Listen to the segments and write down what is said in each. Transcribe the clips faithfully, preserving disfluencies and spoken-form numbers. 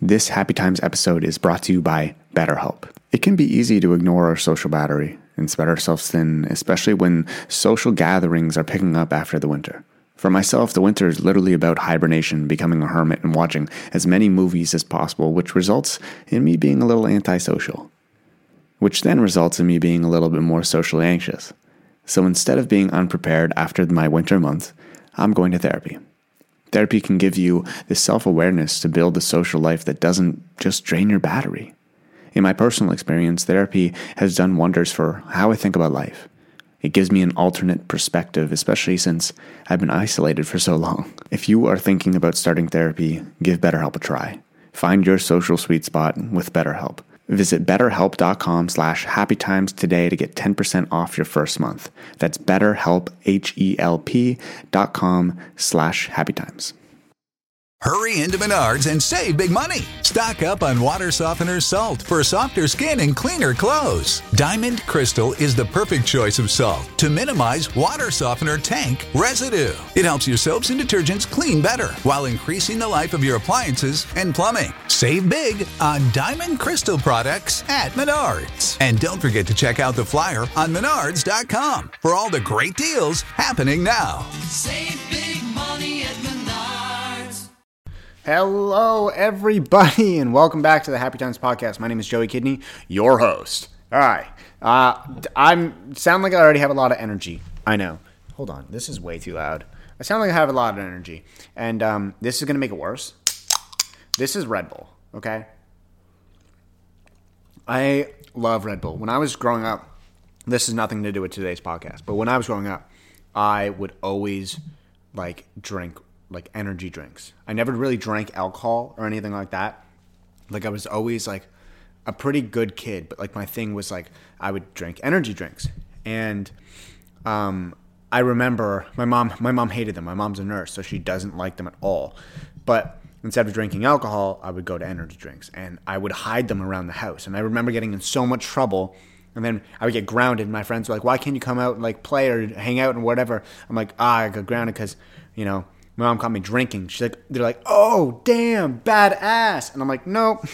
This Happy Times episode is brought to you by BetterHelp. It can be easy to ignore our social battery and spread ourselves thin, especially when social gatherings are picking up after the winter. For myself, the winter is literally about hibernation, becoming a hermit, and watching as many movies as possible, which results in me being a little antisocial, which then results in me being a little bit more socially anxious. So instead of being unprepared after my winter month, I'm going to therapy. Therapy can give you the self-awareness to build a social life that doesn't just drain your battery. In my personal experience, therapy has done wonders for how I think about life. It gives me an alternate perspective, especially since I've been isolated for so long. If you are thinking about starting therapy, give BetterHelp a try. Find your social sweet spot with BetterHelp. Visit betterhelp.com slash happytimes today to get ten percent off your first month. That's betterhelp, H-E-L-P dot com slash happytimes. Hurry into Menards and save big money. Stock up on water softener salt for softer skin and cleaner clothes. Diamond Crystal is the perfect choice of salt to minimize water softener tank residue. It helps your soaps and detergents clean better while increasing the life of your appliances and plumbing. Save big on Diamond Crystal products at Menards. And don't forget to check out the flyer on menards dot com for all the great deals happening now. Save big money at Menards. Hello, everybody, and welcome back to the Happy Times podcast. My name is Joey Kidney, your host. All right, uh, I'm sound like I already have a lot of energy. I know. Hold on, this is way too loud. I sound like I have a lot of energy, and um, this is gonna make it worse. This is Red Bull, okay? I love Red Bull. When I was growing up, this has nothing to do with today's podcast, but when I was growing up, I would always like drink like energy drinks. I never really drank alcohol or anything like that. Like I was always like a pretty good kid, but like my thing was like I would drink energy drinks. And um, I remember my mom, my mom hated them. My mom's a nurse, so she doesn't like them at all. But instead of drinking alcohol, I would go to energy drinks and I would hide them around the house. And I remember getting in so much trouble. And then I would get grounded. My friends were like, why can't you come out and like play or hang out and whatever? I'm like, ah, I got grounded because, you know, my mom caught me drinking. She's like, they're like, oh, damn, badass. And I'm like, nope,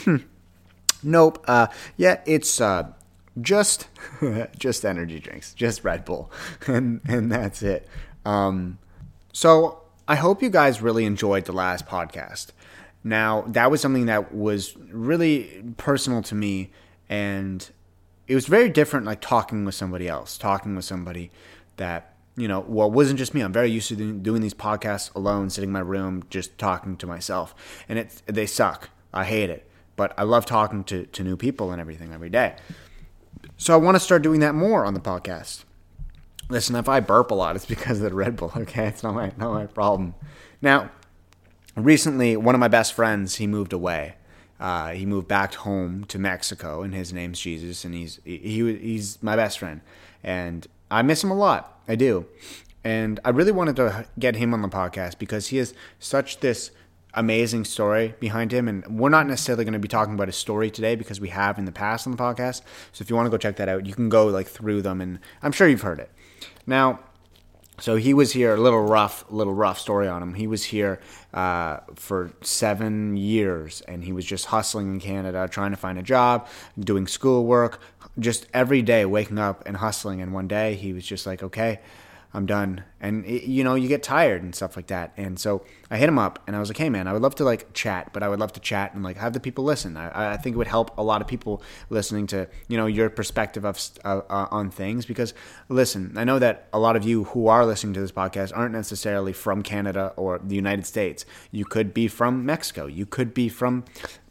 nope. Uh, yeah, it's uh, just, just energy drinks, just Red Bull, and and that's it. Um, so I hope you guys really enjoyed the last podcast. Now that was something that was really personal to me, and it was very different, like talking with somebody else, talking with somebody that. You know, well, it wasn't just me. I'm very used to doing, doing these podcasts alone, sitting in my room, just talking to myself. And it, they suck. I hate it. But I love talking to, to new people and everything every day. So I want to start doing that more on the podcast. Listen, if I burp a lot, it's because of the Red Bull, okay? It's not my, not my problem. Now, recently, one of my best friends, he moved away. Uh, he moved back home to Mexico, and his name's Jesus, and he's he, he he's my best friend. And I miss him a lot. I do. And I really wanted to get him on the podcast because he has such this amazing story behind him. And we're not necessarily going to be talking about his story today because we have in the past on the podcast. So if you want to go check that out, you can go like through them, and I'm sure you've heard it. Now, so he was here, a little rough, little rough story on him. He was here uh, for seven years, and he was just hustling in Canada, trying to find a job, doing schoolwork, just every day waking up and hustling. And one day he was just like, okay, I'm done. And, it, you know, you get tired and stuff like that. And so I hit him up and I was like, hey, man, I would love to like chat, but I would love to chat and like have the people listen. I, I think it would help a lot of people listening to, you know, your perspective of uh, uh, on things. Because listen, I know that a lot of you who are listening to this podcast aren't necessarily from Canada or the United States. You could be from Mexico. You could be from,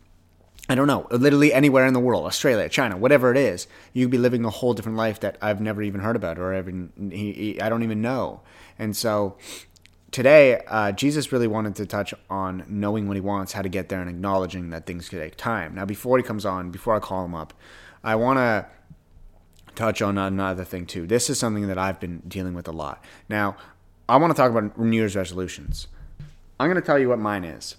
I don't know, literally anywhere in the world, Australia, China, whatever it is. You'd be living a whole different life that I've never even heard about or even he, he, I don't even know. And so today, uh, Jesus really wanted to touch on knowing what he wants, how to get there, and acknowledging that things could take time. Now, before he comes on, before I call him up, I want to touch on another thing too. This is something that I've been dealing with a lot. Now, I want to talk about New Year's resolutions. I'm going to tell you what mine is.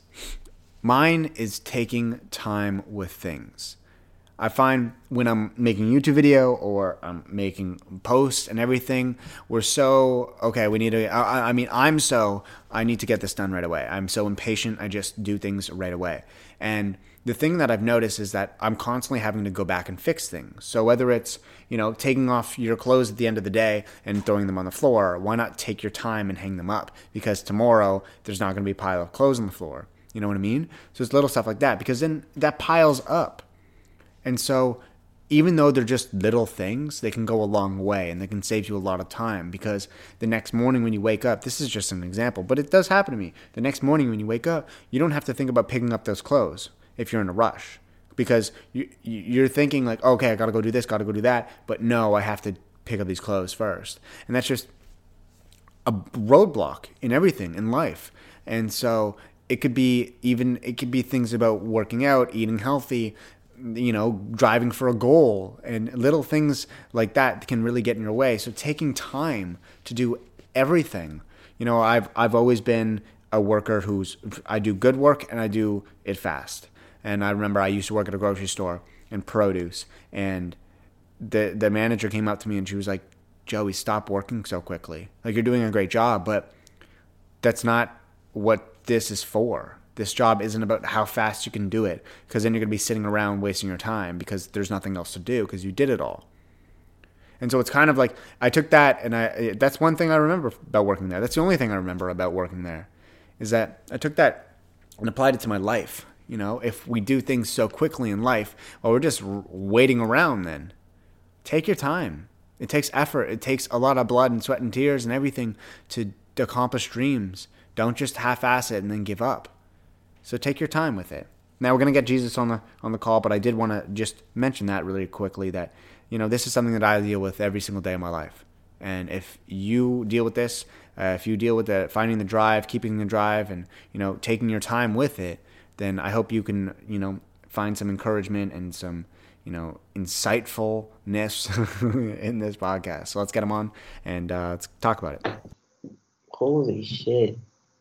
Mine is taking time with things. I find when I'm making a YouTube video or I'm making posts and everything, we're so, okay, we need to, I, I mean, I'm so, I need to get this done right away. I'm so impatient, I just do things right away. And the thing that I've noticed is that I'm constantly having to go back and fix things. So whether it's, you know, taking off your clothes at the end of the day and throwing them on the floor, why not take your time and hang them up? Because tomorrow there's not going to be a pile of clothes on the floor. You know what I mean? So it's little stuff like that, because then that piles up. And so even though they're just little things, they can go a long way and they can save you a lot of time, because the next morning when you wake up, this is just an example, but it does happen to me. The next morning when you wake up, you don't have to think about picking up those clothes if you're in a rush, because you, you're thinking like, okay, I got to go do this, got to go do that. But no, I have to pick up these clothes first. And that's just a roadblock in everything in life. And so it could be even, it could be things about working out, eating healthy, you know, driving for a goal, and little things like that can really get in your way. So taking time to do everything, you know, I've, I've always been a worker who's, I do good work and I do it fast. And I remember I used to work at a grocery store in produce, and the, the manager came up to me and she was like, Joey, stop working so quickly. Like, you're doing a great job, but that's not what this is for. This job isn't about how fast you can do it, because then you're going to be sitting around wasting your time because there's nothing else to do because you did it all. And so it's kind of like I took that, and I that's one thing I remember about working there. That's the only thing I remember about working there, is that I took that and applied it to my life. You know, if we do things so quickly in life, well, we're just waiting around then. Take your time. It takes effort. It takes a lot of blood and sweat and tears and everything to accomplish dreams. Don't just half-ass it and then give up. So take your time with it. Now we're going to get Jesus on the on the call, but I did want to just mention that really quickly, that, you know, this is something that I deal with every single day of my life. And if you deal with this, uh, if you deal with the finding the drive, keeping the drive, and, you know, taking your time with it, then I hope you can, you know, find some encouragement and some, you know, insightfulness in this podcast. So let's get them on and uh, let's talk about it. Holy shit.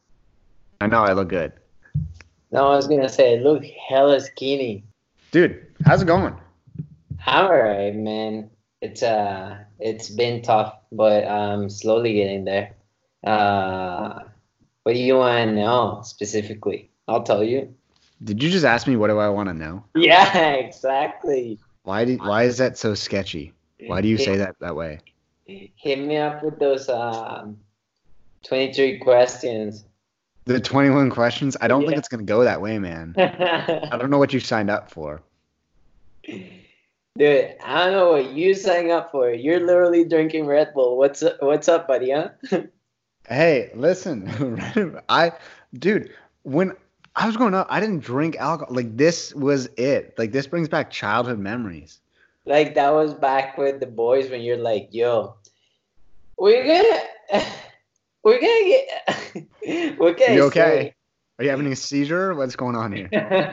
I know I look good. No, I was going to say, look hella skinny. Dude, how's it going? I'm alright, man. It's uh, it's been tough, but I'm slowly getting there. Uh, what do you want to know specifically? I'll tell you. Did you just ask me what do I want to know? Yeah, exactly. Why do, why is that so sketchy? Why do you say that that way? Hit me up with those um, twenty-three questions. The twenty-one questions? I don't Yeah. think it's going to go that way, man. I don't know what you signed up for. Dude, I don't know what you signed up for. You're literally drinking Red Bull. What's up, what's up, buddy, huh? Hey, listen. I, dude, when I was growing up, I didn't drink alcohol. Like, this was it. Like, this brings back childhood memories. Like, that was back with the boys when you're like, yo, we're gonna, we're gonna get, we're gonna You okay? Are you having a seizure? What's going on here?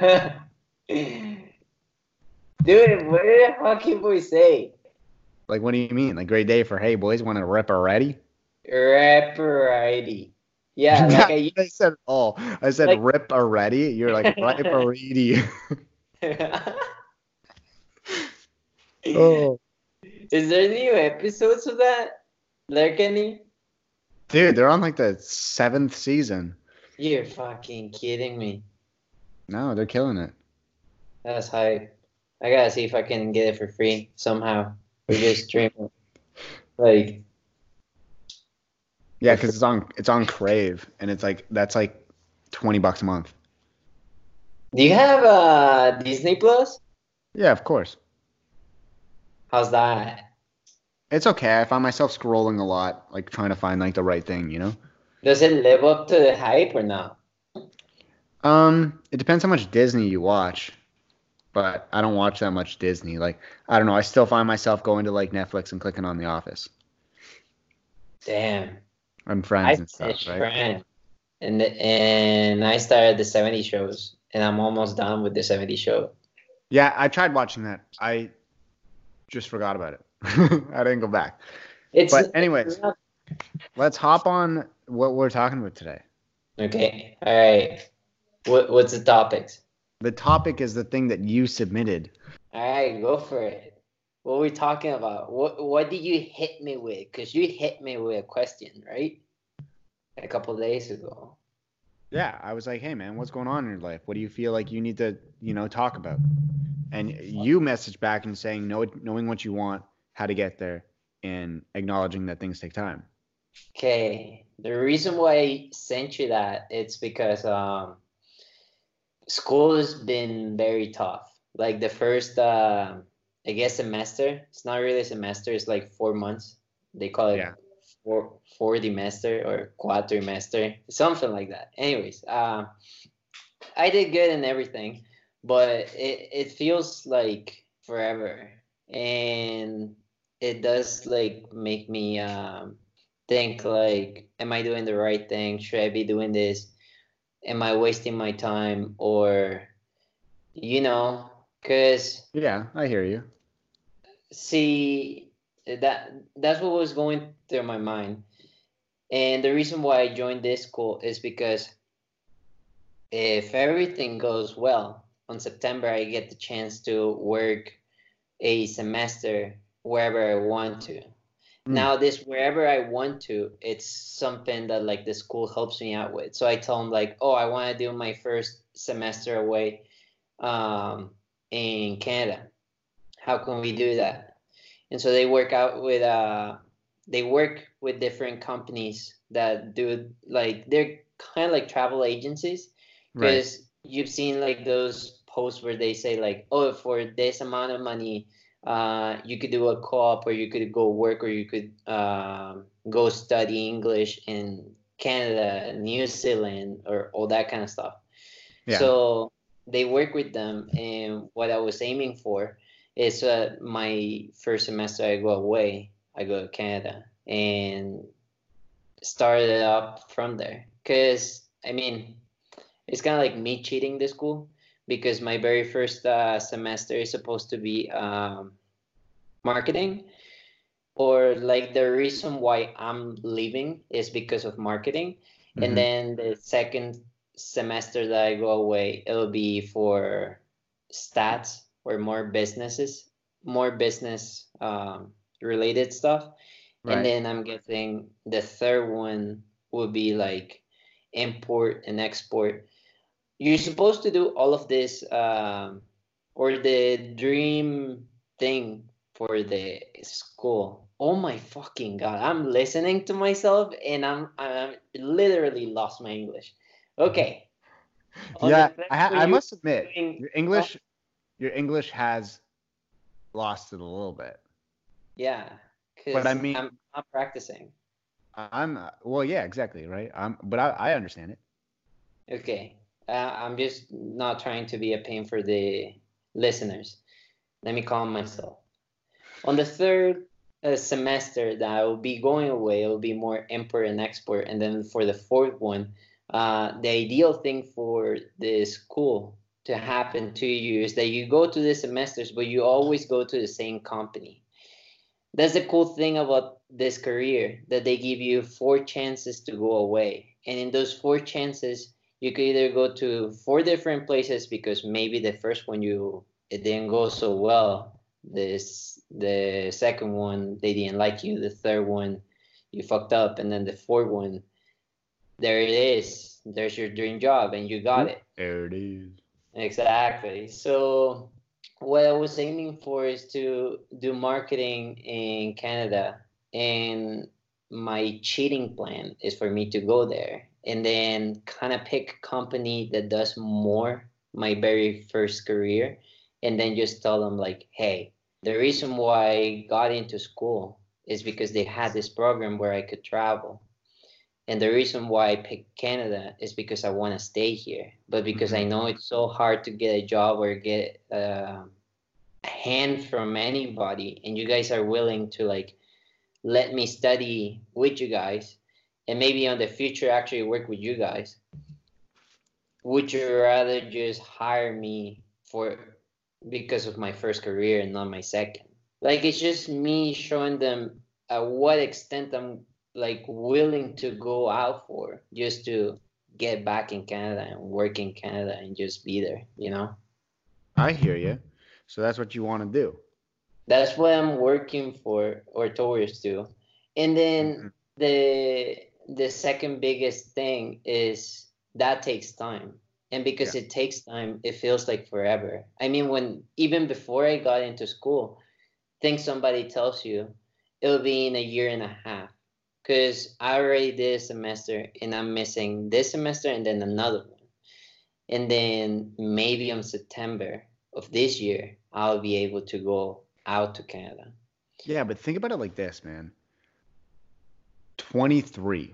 Dude, what the fuck can we say? Like, what do you mean? Like, great day for, hey, boys, want to rip already? Rapperity. Yeah, like I I said it all. I said Like- rip already. You're like, rip already. Oh. Is there new episodes of that? Like any? Dude, they're on like the seventh season. You're fucking kidding me. No, they're killing it. That's hype. I gotta see if I can get it for free somehow. Or just stream it. Like, Yeah, because it's on it's on Crave, and it's like that's like twenty bucks a month. do you have uh Disney Plus? Yeah, of course. How's that? It's okay. I find myself scrolling a lot, like trying to find like the right thing, you know. Does it live up to the hype or not? Um, it depends how much Disney you watch, but I don't watch that much Disney. Like, I don't know. I still find myself going to like Netflix and clicking on The Office Damn. and I Friends and stuff, finished right? Friends. And and I started the seventy shows, and I'm almost done with the seventy show. Yeah, I tried watching that. I just forgot about it. I didn't go back. It's But anyways, let's hop on what we're talking about today. okay. All right. What what's the topics? The topic is the thing that you submitted. All right, go for it. What are we talking about? What what did you hit me with? Because you hit me with a question, right? A couple days ago. Yeah, I was like, hey man, what's going on in your life? What do you feel like you need to, you know, talk about? And you messaged back and saying, know, knowing what you want, how to get there, and acknowledging that things take time. Okay, the reason why I sent you that it's because um, school has been very tough. Like the first, uh, I guess, semester. It's not really a semester. It's like four months. They call it Yeah. four four semester or quadrimester, something like that. Anyways, um, I did good in everything, but it it feels like forever, and it does like make me um think like, am I doing the right thing? Should I be doing this? Am I wasting my time? Or, you know, because Yeah, I hear you. see, that that's what was going through my mind. And the reason why I joined this school is because if everything goes well, on September I get the chance to work a semester wherever I want to. Mm. Now this wherever I want to, it's something that like the school helps me out with. So I tell them like, oh, I want to do my first semester away um, in Canada. How can we do that? And so they work out with uh, they work with different companies that do like they're kind of like travel agencies, Right. because you've seen like those posts where they say like, oh, for this amount of money uh, you could do a co-op, or you could go work, or you could um, go study English in Canada, New Zealand, or all that kind of stuff. Yeah. So they work with them, and what I was aiming for is uh, my first semester I go away, I go to Canada, and started up from there. Because, I mean, it's kind of like me cheating the school, because my very first uh, semester is supposed to be um, marketing, or like the reason why I'm leaving is because of marketing. And Mm-hmm. then the second semester that I go away, it'll be for stats or more businesses, more business um, related stuff. And Right. then I'm guessing the third one would be like import and export. You're supposed to do all of this, um, or the dream thing for the school. Oh my fucking god! I'm listening to myself, and I'm I'm literally lost my English. Okay, on the Yeah, third, I ha- so I you're must admit, doing. your Oh, English your English has lost it a little bit. yeah, But I because mean, I'm not practicing. I'm uh, well, yeah, exactly, right? I'm, but I, I understand it. Okay, uh, I'm just not trying to be a pain for the listeners. Let me calm myself. On the third uh, semester that I will be going away, it will be more import and export. And then for the fourth one, uh, the ideal thing for the school to happen to you is that you go to the semesters, but you always go to the same company. That's the cool thing about this career, that they give you four chances to go away. And in those four chances, you could either go to four different places, because maybe the first one you it didn't go so well. This the second one they didn't like you. The third one you fucked up, and then the fourth one, there it is. There's your dream job, and you got Oop, it. there it is. Exactly. So what I was aiming for is to do marketing in Canada, and my cheating plan is for me to go there and then kind of pick a company that does more my very first career, and then just tell them like, hey, the reason why I got into school is because they had this program where I could travel. And the reason why I picked Canada is because I want to stay here, but because Hmm. I know it's so hard to get a job or get uh, a hand from anybody, and you guys are willing to like let me study with you guys, and maybe on the future actually work with you guys. Would you rather just hire me for because of my first career and not my second? Like it's just me showing them at what extent I'm like willing to go out for just to get back in Canada and work in Canada and just be there, you know? I hear you. So that's what you want to do. That's what I'm working for or towards to. And Hmm. then the the second biggest thing is that takes time. And because Yeah. it takes time, it feels like forever. I mean, when even before I got into school, think somebody tells you it'll be in a year and a half. Because I already did a semester and I'm missing this semester and then another one. And then maybe in September of this year, I'll be able to go out to Canada. Yeah, but think about it like this, man. twenty-three,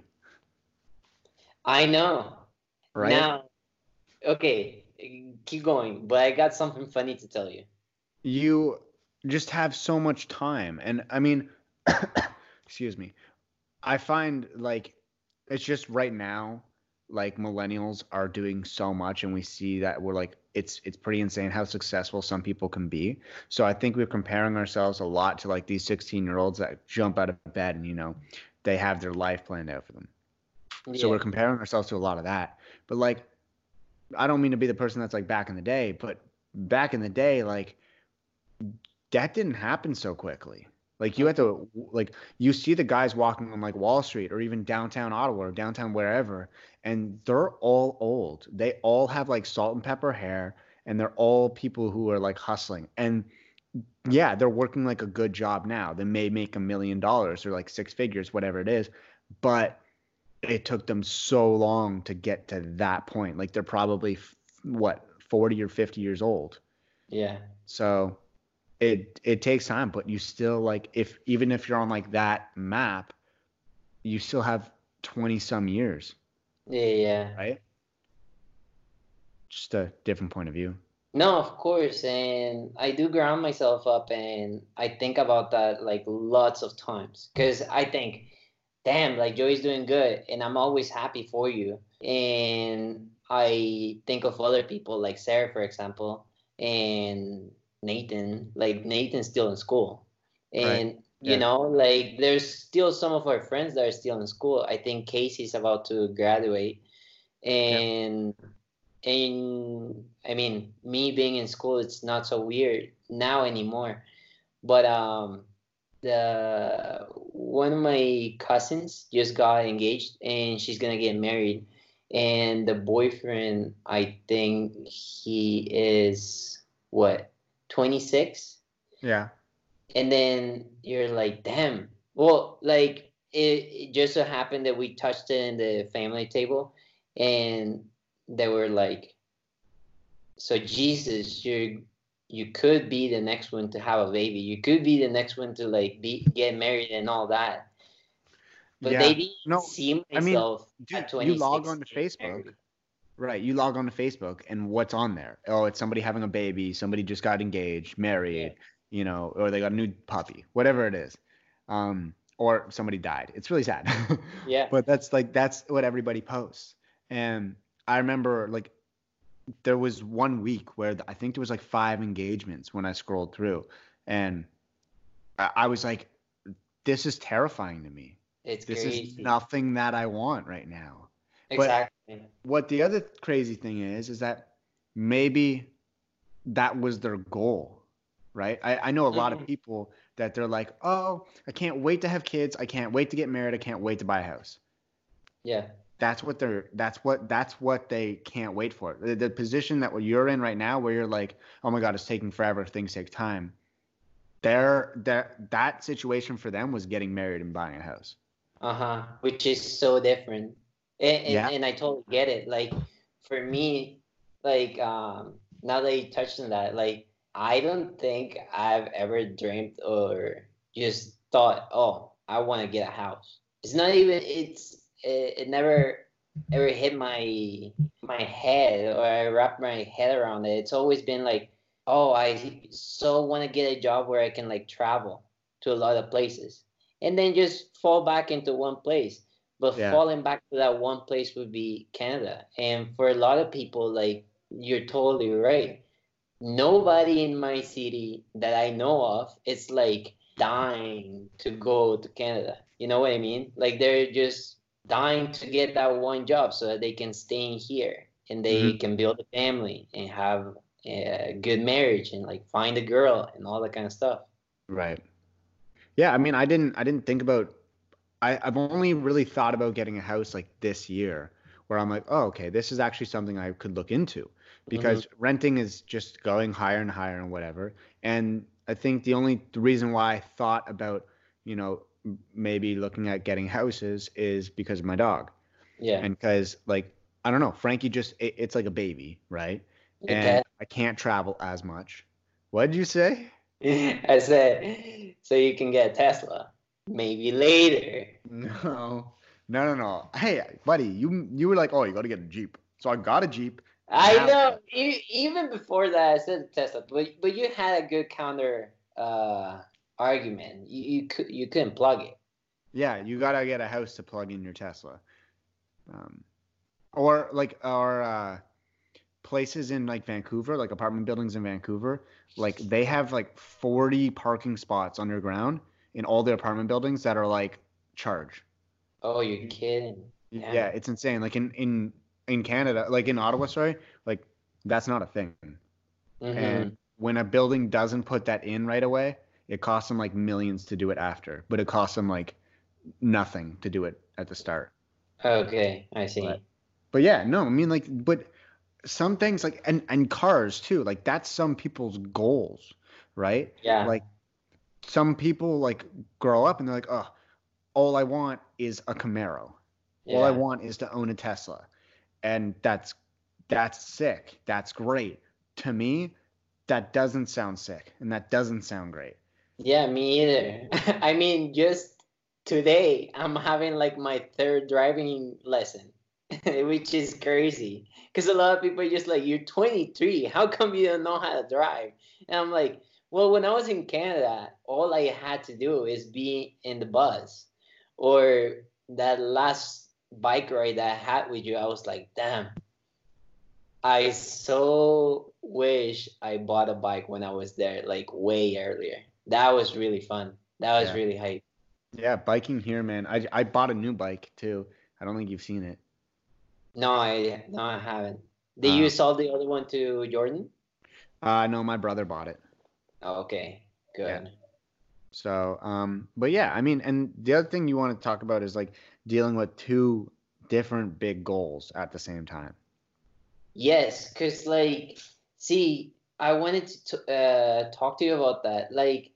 I know. right? Now, okay, keep going, but I got something funny to tell you. You just have so much time. And I mean, excuse me. I find like it's just right now, like millennials are doing so much, and we see that we're like it's it's pretty insane how successful some people can be. So I think we're comparing ourselves a lot to like these sixteen year olds that jump out of bed and you know they have their life planned out for them. So we're Yeah, comparing ourselves to a lot of that. But like I don't mean to be the person that's like back in the day, but back in the day, like that didn't happen so quickly. Like you had to like you see the guys walking on like Wall Street or even downtown Ottawa or downtown wherever, and they're all old. They all have like salt and pepper hair, and they're all people who are like hustling. And yeah, they're working like a good job now. They may make a million dollars or like six figures, whatever it is, but it took them so long to get to that point. Like they're probably f- what forty or fifty years old. yeah, So it it takes time, but you still like if even if you're on like that map, you still have twenty some years, yeah, yeah. right? Just a different point of view. No, of course, and I do ground myself up, and I think about that like lots of times because I think, damn, like Joey's doing good, and I'm always happy for you. And I think of other people like Sarah, for example, and Nathan. Like Nathan's still in school, Right. and you Yeah. know, like there's still some of our friends that are still in school. I think Casey's about to graduate, Yep. and and I mean, me being in school, it's not so weird now anymore. But um, the one of my cousins just got engaged, and she's gonna get married. And the boyfriend, I think he is what, twenty-six? Yeah. And then you're like, damn. Well, like it, it just so happened that we touched it in the family table, and they were like, so Jesus, you you could be the next one to have a baby. You could be the next one to like be get married and all that. But they Yeah. didn't No, see I mean, myself at dude, you log twenty-six on to getting Facebook, married. right? You log on to Facebook, and what's on there? Oh, it's somebody having a baby, somebody just got engaged, Yeah, married, you know, or they got a new puppy, whatever it is. Um, or somebody died. It's really sad. yeah, But that's like that's what everybody posts. And I remember like there was one week where I think there was like five engagements when I scrolled through, and I, I was like, this is terrifying to me. it's This is crazy. nothing that I want right now. But Exactly. what the other crazy thing is, is that maybe that was their goal, right? I, I know a lot of Mhm. people that they're like, oh, I can't wait to have kids. I can't wait to get married. I can't wait to buy a house. Yeah, That's what they're, that's what, that's what they can't wait for. The, the position that you're in right now, where you're like, oh my God, it's taking forever. Things take time. Their, their, that situation for them was getting married and buying a house. uh huh. Which is so different, and, and Yeah. and I totally get it. Like for me, like um, now that you touched on that, like I don't think I've ever dreamed or just thought, oh, I want to get a house. It's not even. It's it, it never ever hit my my head or I wrapped my head around it. It's always been like, oh, I so want to get a job where I can like travel to a lot of places and then just fall back into one place. But Yeah. falling back to that one place would be Canada. And for a lot of people, like you're totally right. Nobody in my city that I know of is like dying to go to Canada. You know what I mean? Like they're just dying to get that one job so that they can stay in here and they Hmm. can build a family and have a good marriage and like find a girl and all that kind of stuff. Right. Yeah. I mean, I didn't, I didn't think about, I, I've only really thought about getting a house like this year where I'm like, oh, okay, this is actually something I could look into because mm-hmm. renting is just going higher and higher and whatever. And I think the only the reason why I thought about, you know, maybe looking at getting houses is because of my dog. Yeah. And because, like, I don't know, Frankie just, it, it's like a baby, right? Okay. And I can't travel as much. What did you say? I said, so you can get a Tesla. Maybe later. No. No, no, no. Hey, buddy, you you were like, oh, you got to get a Jeep. So I got a Jeep. I know. E- even before that, I said Tesla, but but you had a good counter uh, argument. You you, could, you couldn't plug it. Yeah, you got to get a house to plug in your Tesla. Um, or like our uh, places in like Vancouver, like apartment buildings in Vancouver, like they have like forty parking spots underground in all the apartment buildings that are like charge. Oh, you're kidding. Yeah, yeah it's insane. Like in, in, in Canada, like in Ottawa, sorry, like that's not a thing. Mm-hmm. And when a building doesn't put that in right away, it costs them like millions to do it after, but it costs them like nothing to do it at the start. Okay, I see. But, but yeah, no, I mean like, but some things like, and, and cars too, like that's some people's goals, right? Yeah. Like some people like grow up and they're like, oh, all I want is a Camaro. Yeah. All I want is to own a Tesla. And that's that's sick. That's great. To me, that doesn't sound sick. And that doesn't sound great. Yeah, me either. I mean, just today, I'm having like my third driving lesson, which is crazy. Because a lot of people are just like, you're twenty-three. How come you don't know how to drive? And I'm like, well, when I was in Canada, all I had to do is be in the bus. Or that last bike ride that I had with you, I was like, damn, I so wish I bought a bike when I was there, like way earlier. That was really fun. That was yeah. really hype. Yeah, biking here, man. I I bought a new bike too. I don't think you've seen it. No, I no, I haven't. Did uh, you sell the other one to Jordan? Uh, no, my brother bought it. Oh, okay, good. Yeah. So, um, but yeah, I mean, and the other thing you want to talk about is like dealing with two different big goals at the same time. Yes, because like, see, I wanted to uh, talk to you about that. Like,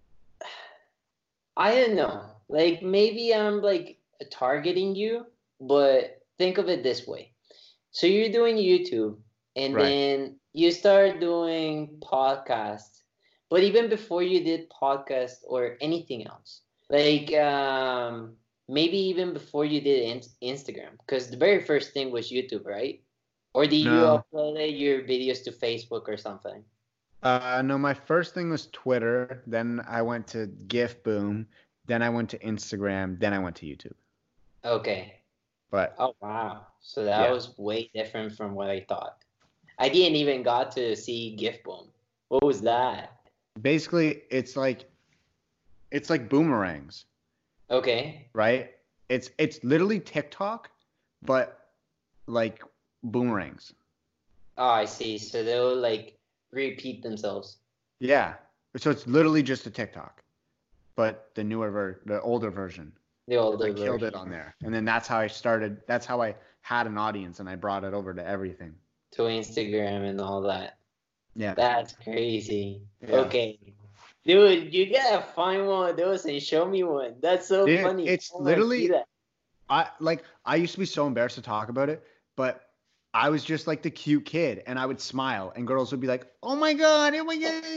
I don't know. Like, maybe I'm like targeting you, but think of it this way. So you're doing YouTube, and right. then you start doing podcasts. But even before you did podcast or anything else, like um, maybe even before you did in- Instagram, because the very first thing was YouTube, right? Or did no. you upload your videos to Facebook or something? Uh, no, my first thing was Twitter. Then I went to GIF Boom. Then I went to Instagram. Then I went to YouTube. Okay. But oh wow, so that yeah. was way different from what I thought. I didn't even got to see GIF Boom. What was that? Basically, it's like it's like boomerangs. Okay. Right? It's it's literally TikTok, but like boomerangs. Oh, I see. So they'll like repeat themselves. Yeah. So it's literally just a TikTok, but the newer ver- the older version. The older I version. killed it on there, and then that's how I started. That's how I had an audience, and I brought it over to everything. To Instagram and all that. Yeah. That's crazy. Yeah. Okay. Dude, you gotta find one of those and show me one. That's so Dude, funny. It's oh, literally I like I used to be so embarrassed to talk about it, but I was just like the cute kid and I would smile and girls would be like, "Oh my god, oh my god."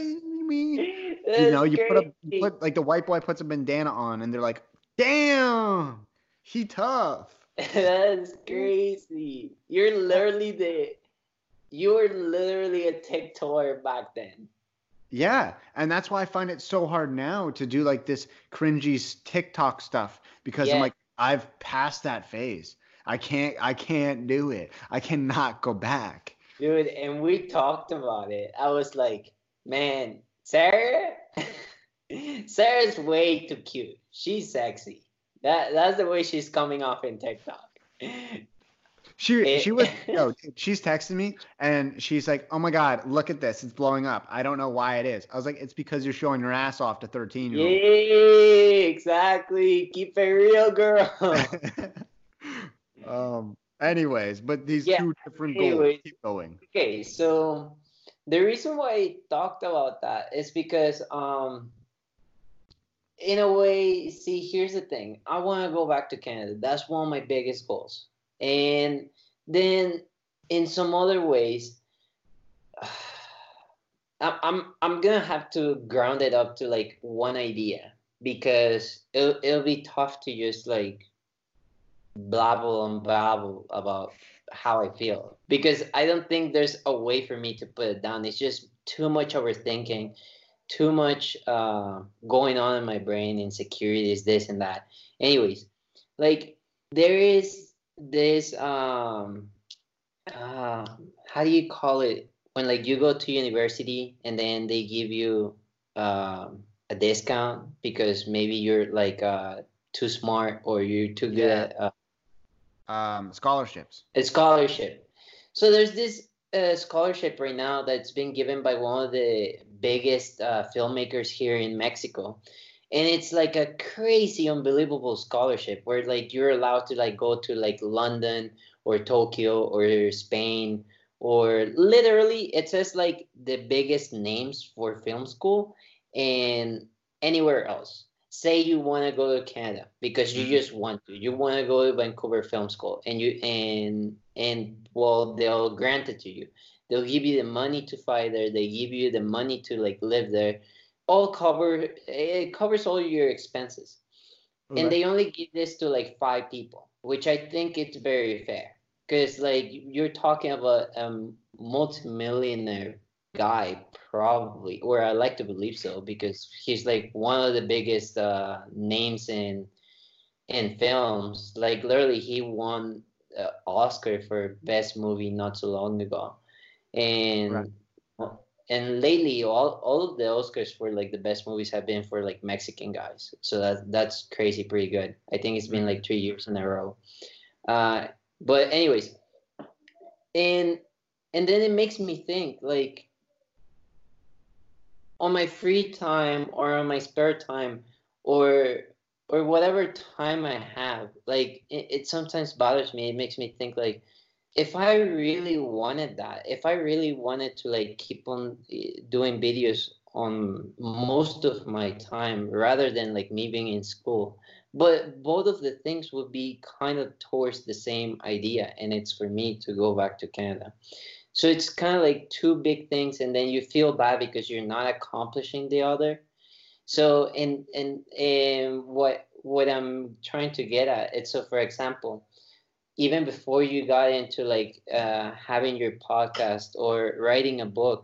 You know, you crazy. put up you put like the white boy puts a bandana on and they're like, "Damn, he tough." That's crazy. You're literally the You were literally a TikToker back then. Yeah, and that's why I find it so hard now to do like this cringy TikTok stuff because yeah. I'm like, I've passed that phase. I can't, I can't do it. I cannot go back. Dude, and we talked about it. I was like, man, Sarah, Sarah's way too cute. She's sexy. That that's the way she's coming off in TikTok. She she was yo, she's texting me and she's like, "Oh my god, look at this. It's blowing up. I don't know why it is." I was like, "It's because you're showing your ass off to thirteen year olds." Yeah, exactly. Keep it real, girl. um Anyways, but these Yeah. two different goals. Anyways, Keep going. okay. So the reason why I talked about that is because, um, in a way, see, here's the thing. I want to go back to Canada. That's one of my biggest goals. And then in some other ways, I'm I'm I'm gonna have to ground it up to like one idea because it'll it'll be tough to just like blabble and babble about how I feel because I don't think there's a way for me to put it down. It's just too much overthinking, too much uh, going on in my brain, insecurities, this and that. Anyways, like there is this um uh how do you call it when like you go to university and then they give you um a discount because maybe you're like uh too smart or you're too good Yeah. at uh, Um, scholarships. a scholarship. So there's this uh, scholarship right now that's been given by one of the biggest uh, filmmakers here in Mexico, and it's like a crazy, unbelievable scholarship where like you're allowed to like go to like London or Tokyo or Spain or literally it says like the biggest names for film school and anywhere else. Say you want to go to Canada because you Mhm. just want to. You want to go to Vancouver Film School, and you and and well, they'll grant it to you. They'll give you the money to fly there. They give you the money to like live there. All cover it covers all your expenses, and Okay. they only give this to like five people, which I think it's very fair. Because like you're talking about a multimillionaire guy, probably, or I like to believe so, because he's like one of the biggest uh, names in in films. Like literally, he won uh, Oscar for best movie not so long ago, Right. and and lately all, all of the Oscars for like the best movies have been for like Mexican guys. So that that's crazy pretty good. I think it's been Mhm. like three years in a row. Uh, but anyways, and and then it makes me think like on my free time or on my spare time or or whatever time I have, like it, it sometimes bothers me. It makes me think like if I really wanted that, if I really wanted to like keep on eh, doing videos on most of my time rather than like me being in school, but both of the things would be kind of towards the same idea, and it's for me to go back to Canada. So it's kind of like two big things, and then you feel bad because you're not accomplishing the other. So, and and and what what I'm trying to get at, it's so for example, even before you got into like uh, having your podcast or writing a book,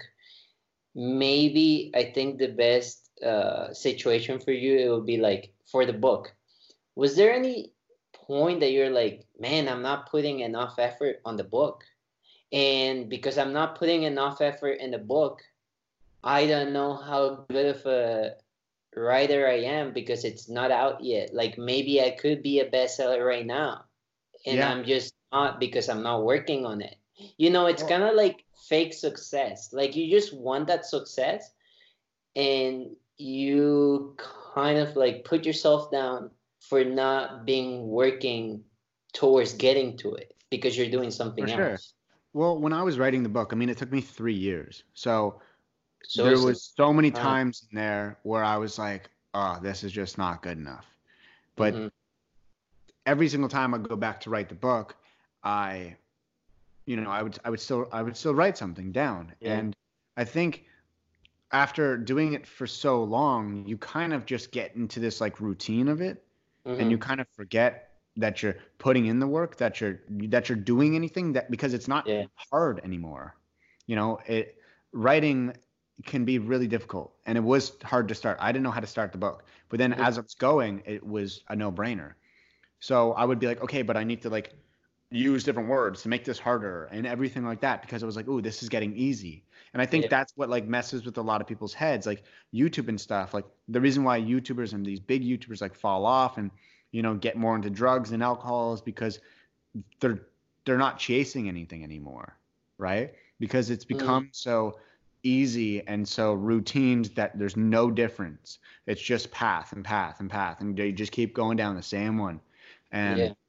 maybe I think the best uh, situation for you it would be like for the book. Was there any point that you're like, man, I'm not putting enough effort on the book? And because I'm not putting enough effort in the book, I don't know how good of a writer I am because it's not out yet. Like maybe I could be a bestseller right now, and Yeah. I'm just not because I'm not working on it. You know, it's Well, kind of like fake success. Like you just want that success, and you kind of like put yourself down for not being working towards getting to it because you're doing for something sure. else. Well, when I was writing the book, I mean, it took me three years. So So there it's a was so many time. times in there where I was like, oh, this is just not good enough. But Mm-hmm. every single time I go back to write the book, I, you know, I would I would still I would still write something down. Yeah. And I think after doing it for so long, you kind of just get into this like routine of it, and you Mm-hmm. kind of forget that you're putting in the work, that you're that you're doing anything that because it's not Yeah. hard anymore. You know, it writing can be really difficult, and it was hard to start. I didn't know how to start the book, but then Mm-hmm. as it's going, it was a no-brainer. So I would be like, okay, but I need to like use different words to make this harder and everything like that because it was like, ooh, this is getting easy. And I think Yeah. that's what like messes with a lot of people's heads, like YouTube and stuff. Like the reason why YouTubers and these big YouTubers like fall off and you know get more into drugs and alcohol is because they're they're not chasing anything anymore, right? Because it's Mm-hmm. become so easy and so routine that there's no difference. It's just path and path and path, and they just keep going down the same one. And Yeah.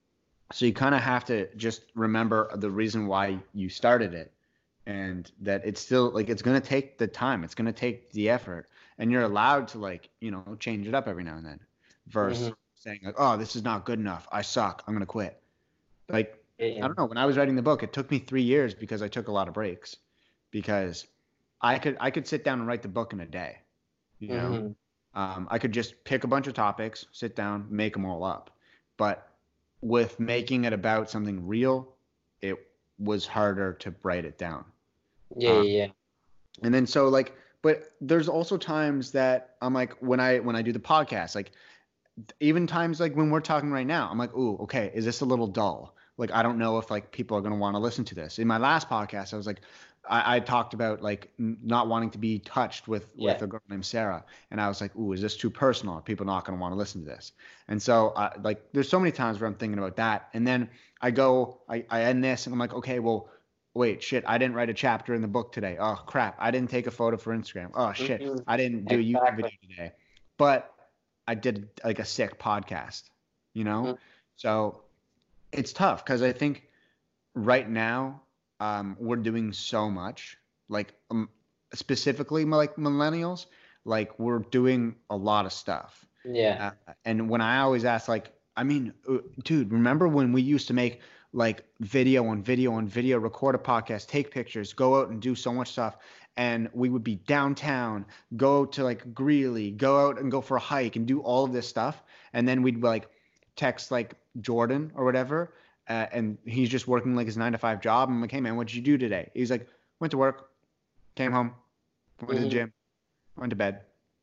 So you kind of have to just remember the reason why you started it, and that it's still like it's going to take the time, it's going to take the effort, and you're allowed to like, you know, change it up every now and then. Hmm. Versus saying like, "Oh, this is not good enough. I suck. I'm going to quit." Like, I Yeah. don't know, when I was writing the book, it took me three years because I took a lot of breaks because I could I could sit down and write the book in a day, you know. Hmm. Um, I could just pick a bunch of topics, sit down, make them all up. But with making it about something real, it was harder to write it down. Yeah, Uh, yeah, and then so like, but there's also times that I'm like when I when I do the podcast, like even times like when we're talking right now, I'm like, ooh, okay, is this a little dull? Like, I don't know if like people are gonna want to listen to this. In my last podcast, I was like, I, I talked about like n- not wanting to be touched with with yeah. a girl named Sarah, and I was like, ooh, is this too personal? Are people not gonna want to listen to this? And so, uh, like, there's so many times where I'm thinking about that, and then I go, I, I end this, and I'm like, okay, well. Wait, shit, I didn't write a chapter in the book today. Oh, crap. I didn't take a photo for Instagram. Oh, shit. Hmm. I didn't do a YouTube Exactly. video today. But I did like a sick podcast, you know? Mhm. So it's tough because I think right now um, we're doing so much, like um, specifically like millennials, like we're doing a lot of stuff. Yeah. Uh, and when I always ask, like, I mean, uh, dude, remember when we used to make like video on video on video, record a podcast, take pictures, go out and do so much stuff, and we would be downtown, go to like Greeley, go out and go for a hike and do all of this stuff, and then we'd like text like Jordan or whatever, uh, and he's just working like his nine to five job. I'm like, hey man, what did you do today? He's like, went to work, came home, went to the Hmm. gym, went to bed.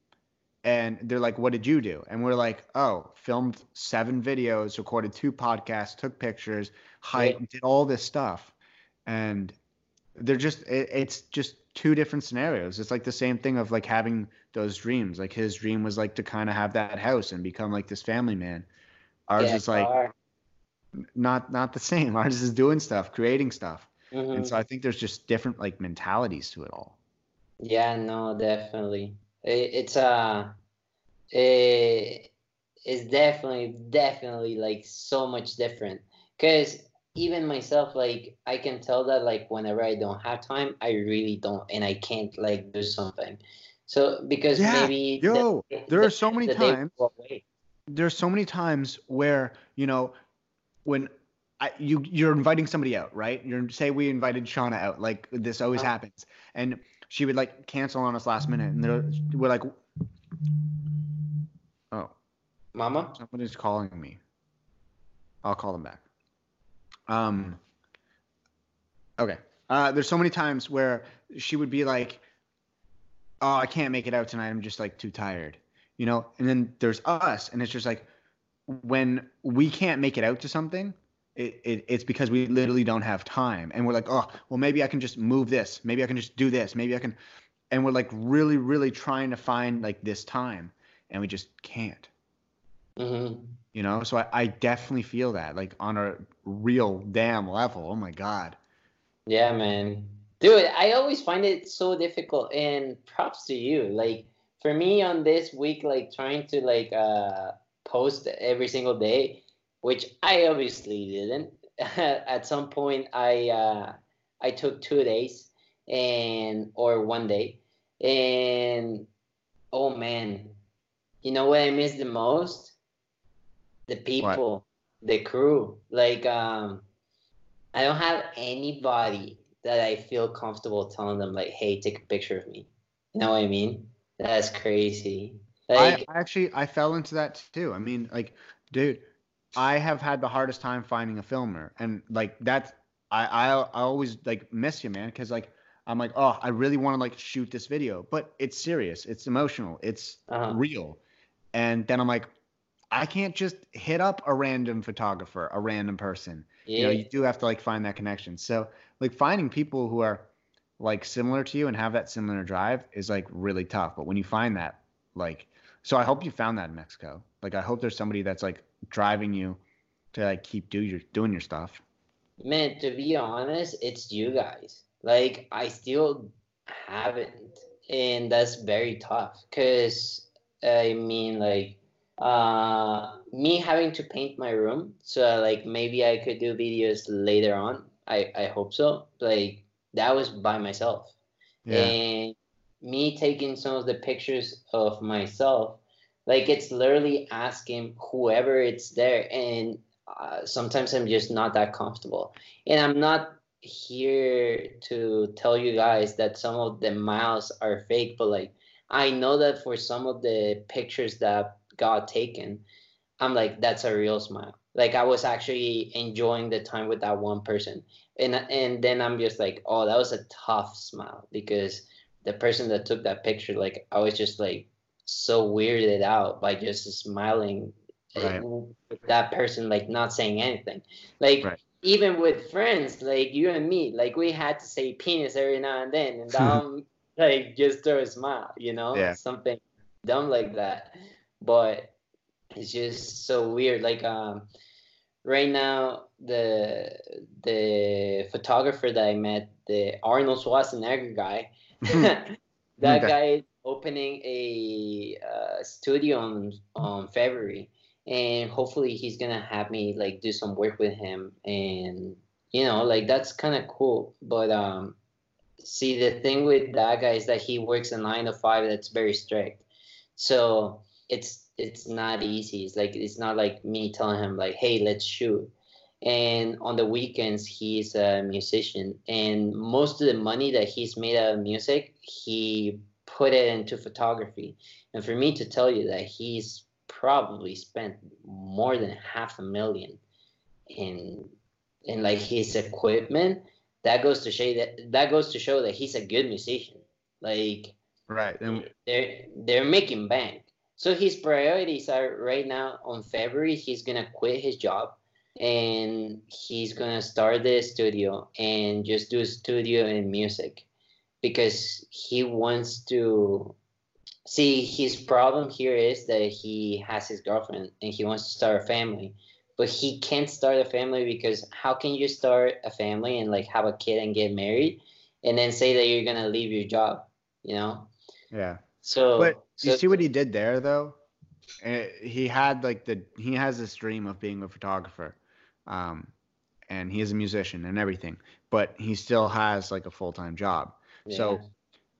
And they're like, what did you do? And we're like, oh, filmed seven videos, recorded two podcasts, took pictures, Yeah. hiked, did all this stuff. And they're just, it, it's just two different scenarios. It's like the same thing of like having those dreams. Like his dream was like to kind of have that house and become like this family man. Ours Get a is like car. not not the same. Ours is doing stuff, creating stuff. And so Hmm. I think there's just different like mentalities to it all. Yeah, no, definitely. It, it's uh it, it's definitely definitely like so much different. Cause even myself, like I can tell that like whenever I don't have time, I really don't, and I can't like do something. So because Yeah, maybe the yo, there the, are so many the day times. will go away. There's so many times where you know when I, you you're inviting somebody out, right? You're say we invited Shauna out, like this always Uh, happens, and she would like cancel on us last minute, and they're, we're like, oh, Mama? somebody's calling me. I'll call them back. Um, okay. Uh, there's so many times where she would be like, oh, I can't make it out tonight. I'm just like too tired, you know. And then there's us, and it's just like when we can't make it out to something, it, it, it's because we literally don't have time. And we're like, oh, well, maybe I can just move this. Maybe I can just do this. Maybe I can. And we're like really, really trying to find like this time. And we just can't, Hmm. you know? So I, I definitely feel that like on a real damn level. Oh my God. Yeah, man. Dude, I always find it so difficult, and props to you. Like for me on this week, like trying to like uh post every single day, which I obviously didn't. At some point I uh I took two days and or one day. And oh man, you know what I miss the most? The What? people, the crew. Like um I don't have anybody that I feel comfortable telling them like, "Hey, take a picture of me." You know what I mean? That's crazy. I Like, I actually I fell into that too. I mean, like, dude, I have had the hardest time finding a filmer, and like that's I I, I always like miss you, man, because like I'm like, oh, I really want to like shoot this video, but it's serious, it's emotional, it's uh, real, and then I'm like, I can't just hit up a random photographer, a random person. You know, yeah. you do have to like find that connection. So like finding people who are like similar to you and have that similar drive is like really tough. But when you find that, like, so I hope you found that in Mexico. Like, I hope there's somebody that's like driving you to like keep do your doing your stuff. Man, to be honest, it's you guys. Like, I still haven't, and that's very tough. Cause I mean, like. Uh, me having to paint my room, so like maybe I could do videos later on. I I hope so. Like that was by myself, Yeah. and me taking some of the pictures of myself, like it's literally asking whoever it's there, and uh, sometimes I'm just not that comfortable, and I'm not here to tell you guys that some of the miles are fake, but like I know that for some of the pictures that got taken, I'm like, that's a real smile. Like I was actually enjoying the time with that one person. And and then I'm just like, oh, that was a tough smile because the person that took that picture, like I was just like so weirded out by just smiling eh, Right. with that person like not saying anything. Like Right. even with friends, like you and me, like we had to say penis every now and then and down like just throw a smile, you know, Yeah. something dumb like that. But it's just so weird. Like um, right now, the the photographer that I met, the Arnold Schwarzenegger guy, that Okay. guy is opening a uh, studio on on February, and hopefully he's gonna have me like do some work with him, and you know, like that's kind of cool. But um, see, the thing with that guy is that he works a nine to five that's very strict. So it's it's not easy. It's like it's not like me telling him like, hey, let's shoot. And on the weekends, he's a musician, and most of the money that he's made out of music, he put it into photography. And for me to tell you that he's probably spent more than half a million in in like his equipment, that goes to show that that goes to show that he's a good musician. Like Right. And they're they're making bank. So his priorities are right now on February he's gonna quit his job and he's gonna start the studio and just do studio and music because he wants to see his problem here is that he has his girlfriend and he wants to start a family. But he can't start a family because how can you start a family and like have a kid and get married and then say that you're gonna leave your job, you know? yeah. But So, you so see what he did there, though? Eh, He had like the he has this dream of being a photographer, um, and he is a musician and everything, but he still has like a full time job. yeah, So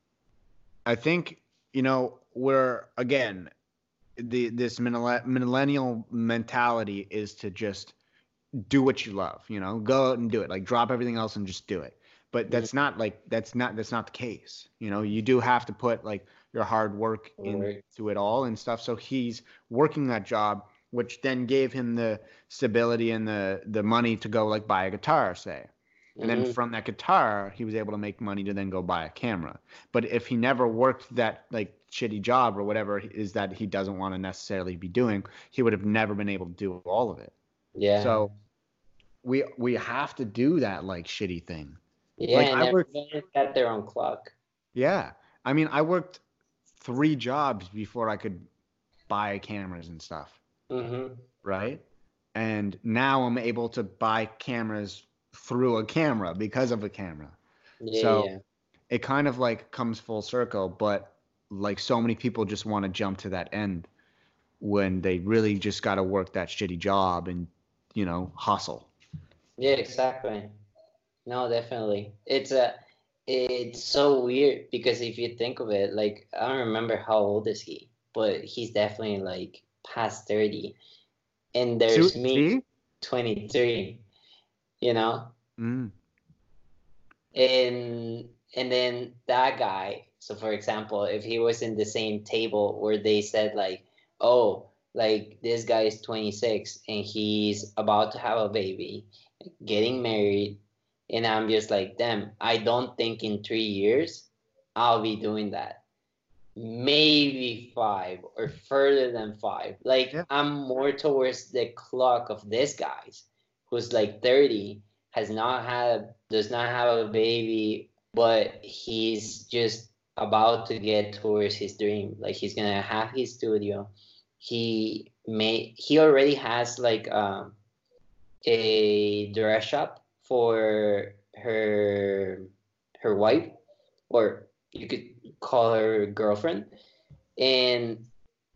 I think you know we're again the this millenn- millennial mentality is to just do what you love, you know, go out and do it, like drop everything else and just do it. But mhm, that's not like that's not that's not the case. You know, you do have to put like your hard work work, into it all and stuff. So he's working that job, which then gave him the stability and the the money to go like buy a guitar, say. And then hmm from that guitar, he was able to make money to then go buy a camera. But if he never worked that like shitty job or whatever it is that he doesn't want to necessarily be doing, he would have never been able to do all of it. yeah, So we we have to do that like shitty thing. yeah, Like and I worked, everybody's got their own clock. yeah. I mean, I worked three jobs before I could buy cameras and stuff, Hmm right? And now I'm able to buy cameras through a camera because of a camera. Yeah, So yeah, it kind of like comes full circle, but like so many people just want to jump to that end when they really just got to work that shitty job and, you know, hustle. yeah, exactly. No, definitely. It's a, it's so weird because if you think of it, like I don't remember how old is he, but he's definitely like past thirty. And See? there's me, See? twenty-three, you know? Mm, And and then that guy, so for example, if he was in the same table where they said like, "Oh, like this guy is twenty-six and he's about to have a baby, getting married," and I'm just like, "Damn, I don't think in three years I'll be doing that. Maybe five or further than five. Like yeah. I'm more towards the clock of this guy's who's like thirty, has not had does not have a baby, but he's just about to get towards his dream. Like he's gonna have his studio. He may he already has like um, a dress shop for her her wife, or you could call her girlfriend, and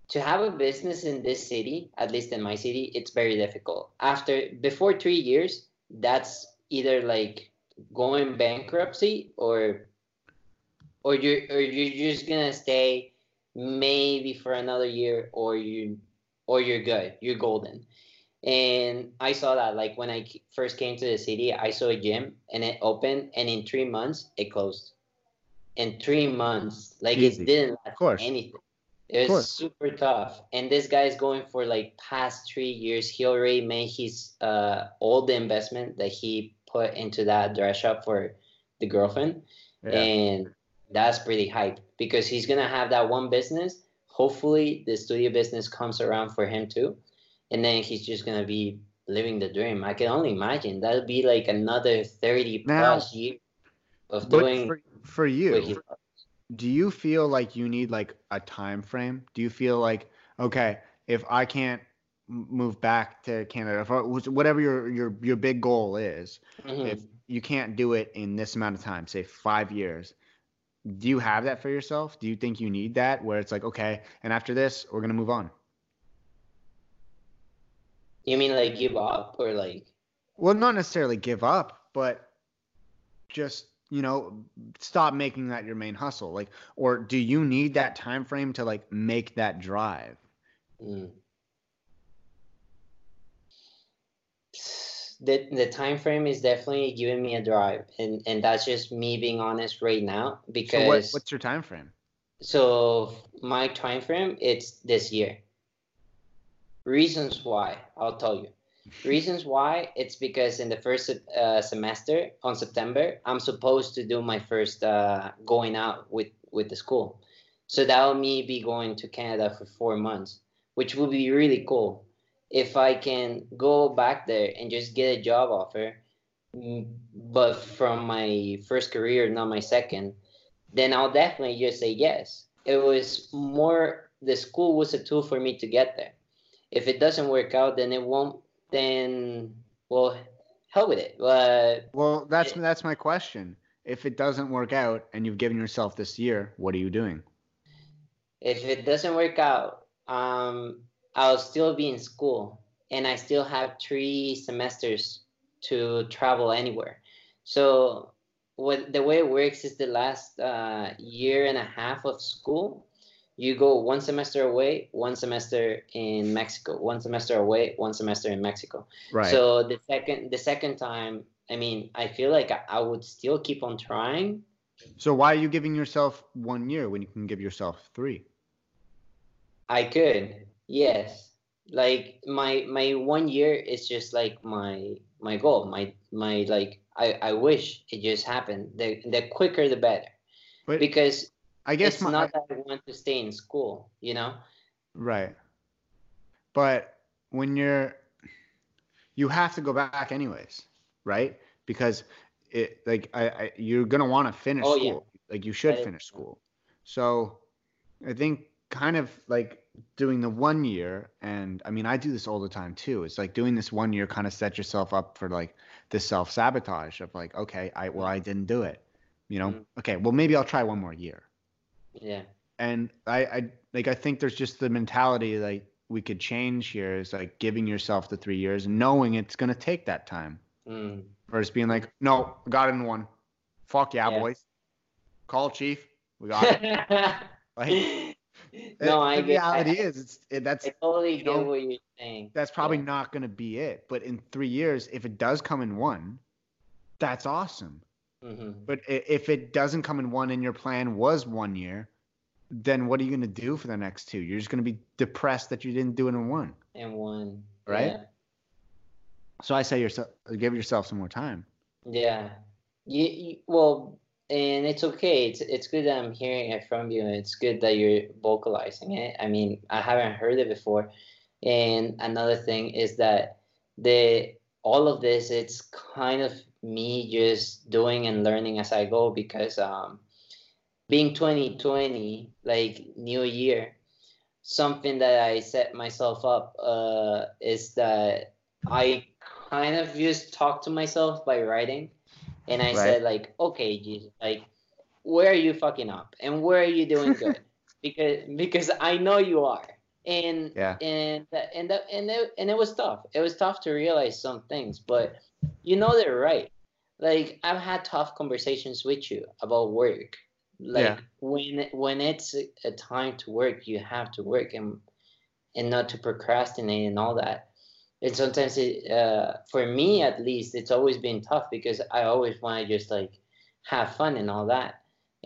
to have a business in this city, at least in my city, it's very difficult. After before three years, that's either like going bankruptcy or or you're or you're just gonna stay maybe for another year, or you or you're good, you're golden. And I saw that like when I k- first came to the city, I saw a gym and it opened, and in three months it closed. In three months, like it Easy. didn't Of last course. anything. It Of was course. super tough. And this guy's going for like past three years. He already made his uh all the investment that he put into that dress shop for the girlfriend. Yeah. And that's pretty hype because he's gonna have that one business. Hopefully the studio business comes around for him too. And then he's just gonna be living the dream. I can only imagine that'll be like another thirty Now, plus years of but doing for for what he you, do you feel like you need like a time frame? Do you feel like, okay, if I can't m- move back to Canada, if I- whatever your your your big goal is, if loves. you can't do it in this amount of time, say five years, do you have that for yourself? Do you think you need that where it's like, okay, and after this, we're gonna move on? You mean like give up or like Well, not necessarily give up, but just, you know, stop making that your main hustle. Like, or do you need that time frame to like make that drive? mm, the the time frame is definitely giving me a drive, and and that's just me being honest right now So what because what's your time frame? so my time frame it's this year. Reasons why I'll tell you. Reasons why it's because in the first uh, semester on September I'm supposed to do my first uh, going out with with the school, so that will me be going to Canada for four months, which will be really cool. If I can go back there and just get a job offer, mm, but from my first career, not my second, then I'll definitely just say yes. It was more the school was a tool for me to get there. If it doesn't work out, then it won't. Then well, hell with it. But Well, that's that's my question. If it doesn't work out and you've given yourself this year, what are you doing? if it doesn't work out, um, I'll still be in school, and I still have three semesters to travel anywhere. So what the way it works is the last uh, year and a half of school, you go one semester away, one semester in Mexico, one semester away, one semester in Mexico. Right. So the second the second time, I mean, I feel like I, I would still keep on trying. So why are you giving yourself one year when you can give yourself three? I could, yes. Like my my one year is just like my my goal. My my like I I wish it just happened. The the quicker the better. But Because I guess it's my not I, that I want to stay in school, you know? right. But when you're you have to go back anyways, right? Because it like I, I you're gonna want to finish Oh yeah. school. Like you should That is finish school. So I think kind of like doing the one year, and I mean I do this all the time too. It's like doing this one year kind of set yourself up for like this self sabotage of like, okay, I well I didn't do it. You know, Mm, okay, well maybe I'll try one more year. yeah. And I, I like I think there's just the mentality like we could change here is like giving yourself the three years and knowing it's gonna take that time Mm, versus being like, no, I got it in one. Fuck yeah, yeah. boys. Call chief. We got it. Like No, it, I the get reality I, is it's it, that's I totally you get know what you're saying. that's probably Yeah. not gonna be it. But in three years, if it does come in one, that's awesome. Hmm. But i- if it doesn't come in one and your plan was one year, then what are you gonna do for the next two? You're just gonna be depressed that you didn't do it in one, And one. right? Yeah. So I say yourself, give yourself some more time. Yeah. You, you, well, and it's okay. It's it's good that I'm hearing it from you. It's good that you're vocalizing it. I mean, I haven't heard it before. And another thing is that the all of this, it's kind of me just doing and learning as I go because um, being twenty twenty, like new year, something that I set myself up uh, is that I kind of just talk to myself by writing, and I Right. said like, okay, Jesus, like, where are you fucking up, and where are you doing good? Because because I know you are. and Yeah. and that, and that, and it, and it was tough. It was tough to realize some things, but you know they're right. Like I've had tough conversations with you about work. Yeah. Like when when it's a, a time to work, you have to work and and not to procrastinate and all that. And sometimes it, uh, for me at least, it's always been tough because I always want to just like have fun and all that.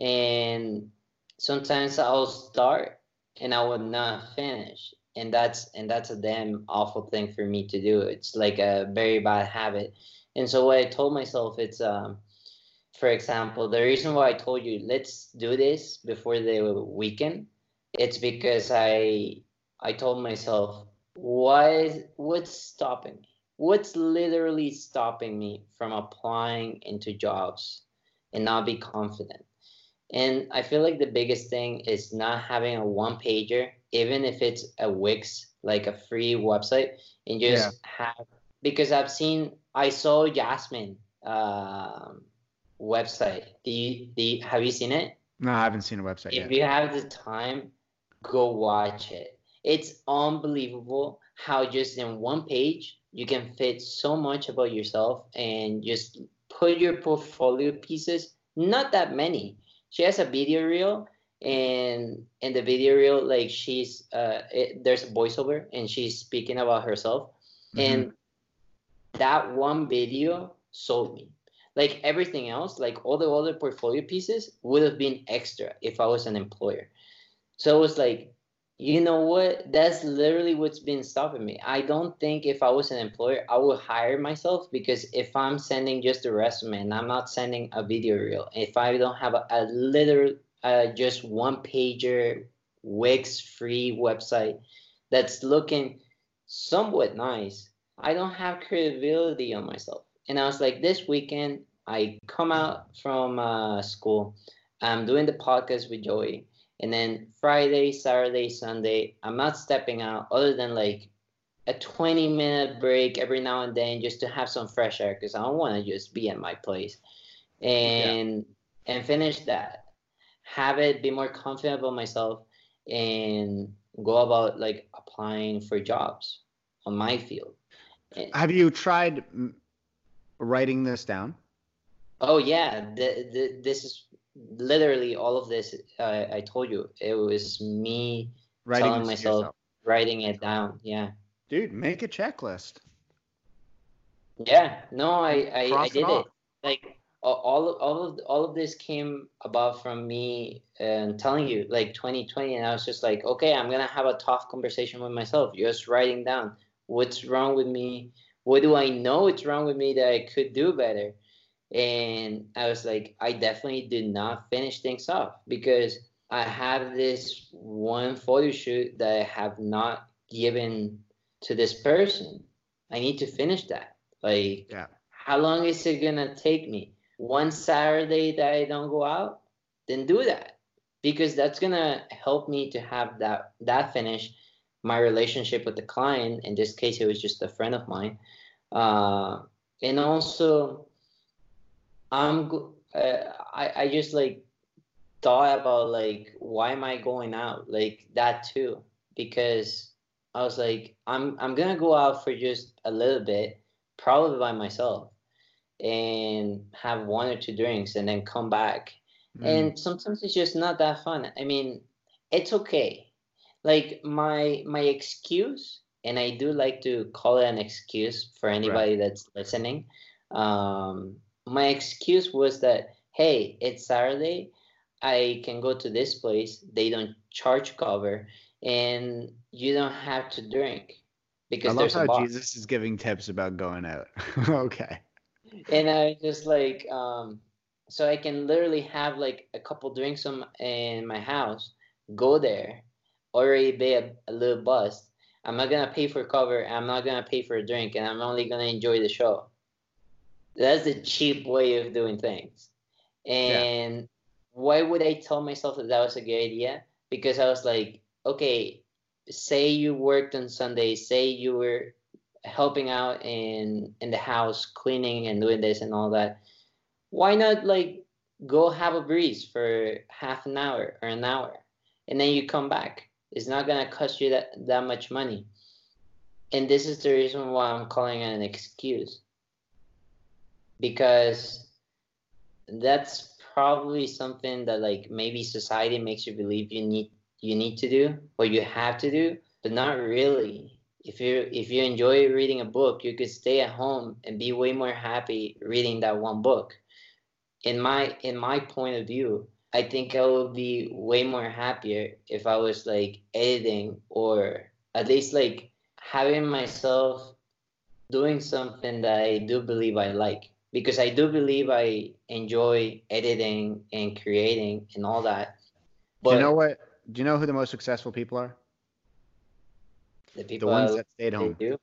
And sometimes I'll start and I would not finish. And that's and that's a damn awful thing for me to do. It's like a very bad habit. And so what I told myself, it's um, for example, the reason why I told you let's do this before the weekend, it's because I I told myself why what's stopping me? What's literally stopping me from applying into jobs and not be confident? And I feel like the biggest thing is not having a one pager, even if it's a Wix, like a free website, and Yeah. just have because I've seen I saw Jasmine um, website. Do you, do you, have you seen it? No, I haven't seen a website If yet. you have the time, go watch it. It's unbelievable how just in one page you can fit so much about yourself and just put your portfolio pieces, not that many. She has a video reel, and in the video reel like she's uh it, there's a voiceover and she's speaking about herself, Hmm. and that one video sold me. Like everything else, like all the other portfolio pieces would have been extra if I was an employer. So it was like, you know what? That's literally what's been stopping me. I don't think if I was an employer, I would hire myself, because if I'm sending just a resume and I'm not sending a video reel, if I don't have a, a literal, uh, just one pager Wix free website that's looking somewhat nice, I don't have credibility on myself. And I was like, this weekend, I come out from uh, school, I'm doing the podcast with Joey, and then Friday, Saturday, Sunday, I'm not stepping out other than like a twenty minute break every now and then just to have some fresh air because I don't want to just be at my place Yeah. and and finish that. Have it, be more confident about myself, and go about like applying for jobs on my field. And, Have you tried mm, writing this down? oh yeah, the, the, this is literally all of this. Uh, I told you it was me Writing telling this to myself, yourself. writing it down. Yeah. Dude, make a checklist. Yeah, no, I, And I, I cross it did off. it. Like a- all of, all of all of this came about from me and telling you like twenty twenty, and I was just like, okay, I'm gonna have a tough conversation with myself, just writing down what's wrong with me, what do I know it's wrong with me that I could do better, and I was like, I definitely did not finish things off because I have this one photo shoot that I have not given to this person. I need to finish that. Like, Yeah. how long is it gonna take me? One Saturday that I don't go out, then do that because that's gonna help me to have that that finish my relationship with the client. In this case, it was just a friend of mine, uh, and also I'm go- uh, I I just like thought about like why am I going out like that too, because I was like I'm I'm gonna go out for just a little bit, probably by myself, and have one or two drinks and then come back. Mm. And sometimes it's just not that fun. I mean, it's okay. Like my my excuse, and I do like to call it an excuse for Right. anybody that's listening. Um, my excuse was that hey, it's Saturday. I can go to this place. They don't charge cover, and you don't have to drink I because love there's a how bar. Jesus is giving tips about going out. Okay. And I just like um so I can literally have like a couple drinks on, in my house, go there, already pay a, a little bust. I'm not gonna pay for cover, I'm not gonna pay for a drink, and I'm only gonna enjoy the show. That's the cheap way of doing things. Yeah. And why would I tell myself that that was a good idea? Because I was like, okay, say you worked on Sunday, say you were helping out in in the house, cleaning and doing this and all that. Why not like go have a breeze for half an hour or an hour, and then you come back? It's not gonna cost you that, that much money. And this is the reason why I'm calling it an excuse. Because that's probably something that like maybe society makes you believe you need you need to do or you have to do, but not really. If you if you enjoy reading a book, you could stay at home and be way more happy reading that one book. In my in my point of view, I think I would be way more happier if I was like editing or at least like having myself doing something that I do believe I like. Because I do believe I enjoy editing and creating and all that. Do you know But what? Do you know who the most successful people are? the The people ones I that stayed they home. do.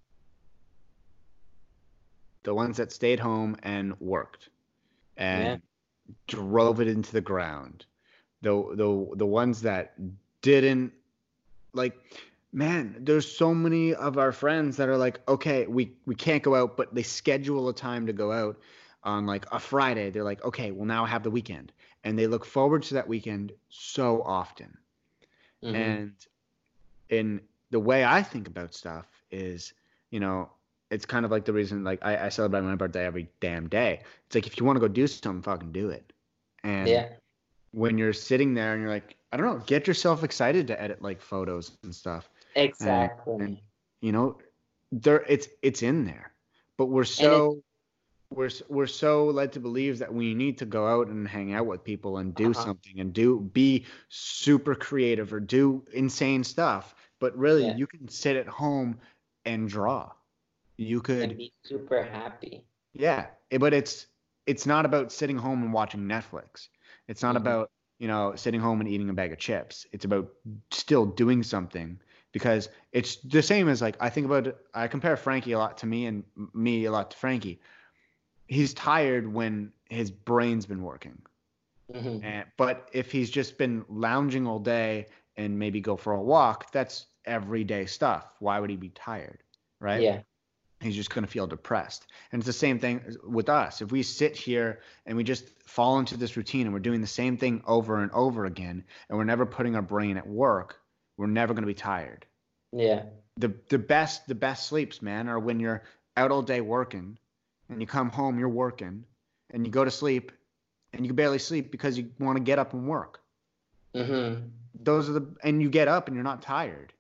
The ones that stayed home and worked and Yeah. drove it into the ground. The the the ones that didn't like man, there's so many of our friends that are like, okay, we we can't go out, but they schedule a time to go out on like a Friday. They're like, okay, well now I have the weekend. And they look forward to that weekend so often. Mm-hmm. And in the way I think about stuff is, you know, it's kind of like the reason like I, I celebrate my birthday every damn day. It's like if you want to go do something, fucking do it. And Yeah. when you're sitting there and you're like, I don't know, get yourself excited to edit like photos and stuff. And and Exactly. you know, there it's it's in there. But we're And it so we're s- we're so led to believe that we need to go out and hang out with people and do uh-huh. something and do be super creative or do insane stuff. But really, Yeah. you can sit at home and draw. You And could, be super happy. yeah. eh, But it's it's not about sitting home and watching Netflix. It's not Mm-hmm. about, you know, sitting home and eating a bag of chips. It's about still doing something because it's the same as like I think about I compare Frankie a lot to me and me a lot to Frankie. He's tired when his brain's been working. Mm-hmm. And, but if he's just been lounging all day and maybe go for a walk, that's everyday stuff. Why would he be tired? Right? Yeah. He's just going to feel depressed. And it's the same thing with us. If we sit here and we just fall into this routine and we're doing the same thing over and over again and we're never putting our brain at work, we're never going to be tired. Yeah. The the best the best sleeps, man, are when you're out all day working and you come home, you're working, and you go to sleep and you can barely sleep because you want to get up and work. Mm-hmm. Those are the and you get up and you're not tired.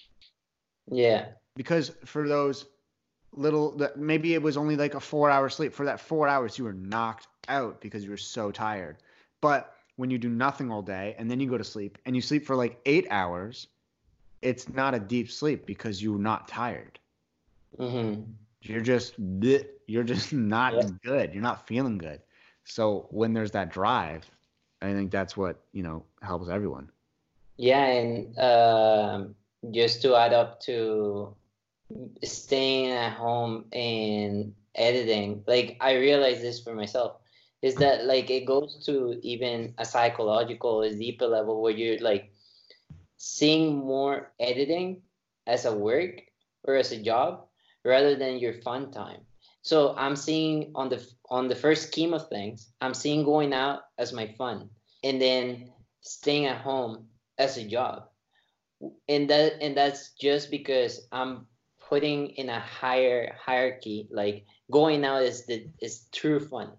Yeah. Because for those little that maybe it was only like a four hour sleep. For that four hours you were knocked out because you were so tired. But when you do nothing all day and then you go to sleep and you sleep for like eight hours, it's not a deep sleep because you're not tired. Mm-hmm. You're just bleh, you're just Yeah. not good. You're not feeling good. So when there's that drive, I think that's what, you know, helps everyone. Yeah, and um, just to add up to staying at home and editing, like I realized this for myself, is that like it goes to even a psychological, a deeper level where you're like seeing more editing as a work or as a job rather than your fun time. So I'm seeing on the on the first scheme of things, I'm seeing going out as my fun, and then staying at home as a job. And that and that's just because I'm putting in a higher hierarchy. Like going out is the is true fun,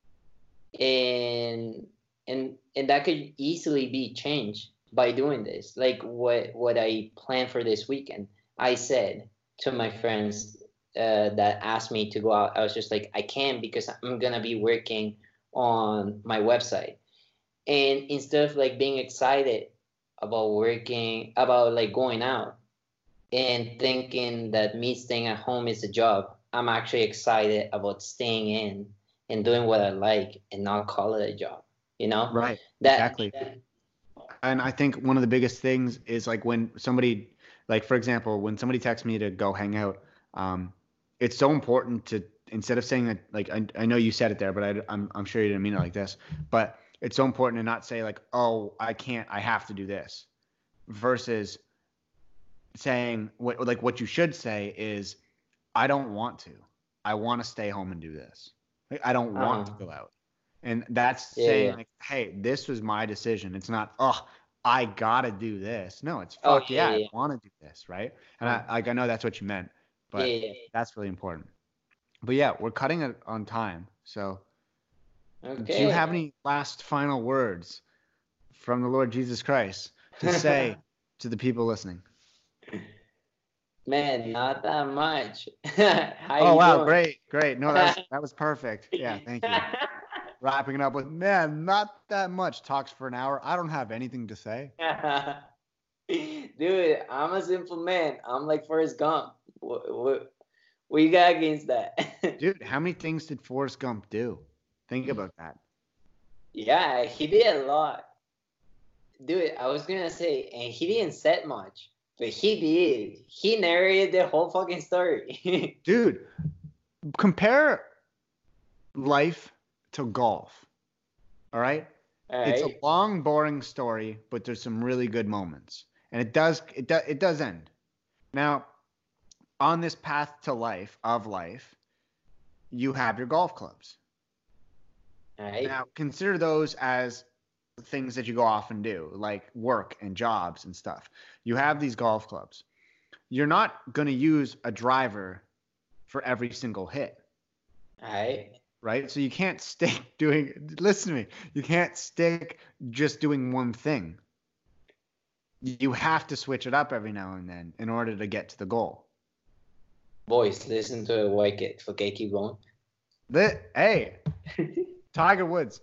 and and and that could easily be changed by doing this. Like what what I planned for this weekend, I said to my friends uh, that asked me to go out, I was just like, I can't because I'm gonna be working on my website. And instead of like being excited about working about like going out and thinking that me staying at home is a job, I'm actually excited about staying in and doing what I like and not call it a job. You know? Right. That, Exactly. that And I think one of the biggest things is like when somebody, like for example, when somebody texts me to go hang out, um, it's so important to instead of saying that, like I, I know you said it there, but I, I'm I'm sure you didn't mean it like this, but it's so important to not say like, oh, I can't, I have to do this, versus saying what like what you should say is, I don't want to, I want to stay home and do this. Like, I don't want to uh-huh. go out. And that's Yeah, saying yeah. like, hey, this was my decision. It's not, oh, I gotta do this. No, it's Oh, fuck yeah, yeah, yeah. I want to do this, right? And I like I know that's what you meant, but Yeah, yeah. that's really important. But yeah, we're cutting it on time. So Okay. do you have any last final words from the Lord Jesus Christ to say to the people listening? Man, not that much. How Oh you wow, doing? great, great. No, that was, that was perfect. Yeah, thank you. Wrapping it up with, man, not that much. Talks for an hour. I don't have anything to say. Dude, I'm a simple man. I'm like Forrest Gump. What, what, what you got against that? Dude, how many things did Forrest Gump do? Think about that. Yeah, he did a lot. Dude, I was gonna say, and he didn't say much, but he did. He narrated the whole fucking story. Dude, compare life to golf. All right? All It's right. a long, boring story, but there's some really good moments. And it does it does it does end. Now, on this path to life, of life, you have your golf clubs. All right. Now, consider those as things that you go off and do, like work and jobs and stuff. You have these golf clubs. You're not going to use a driver for every single hit, All right. right? So you can't stick doing, listen to me, you can't stick just doing one thing. You have to switch it up every now and then in order to get to the goal. Boys, listen to a wicket. Okay, keep going. The, hey, Tiger Woods.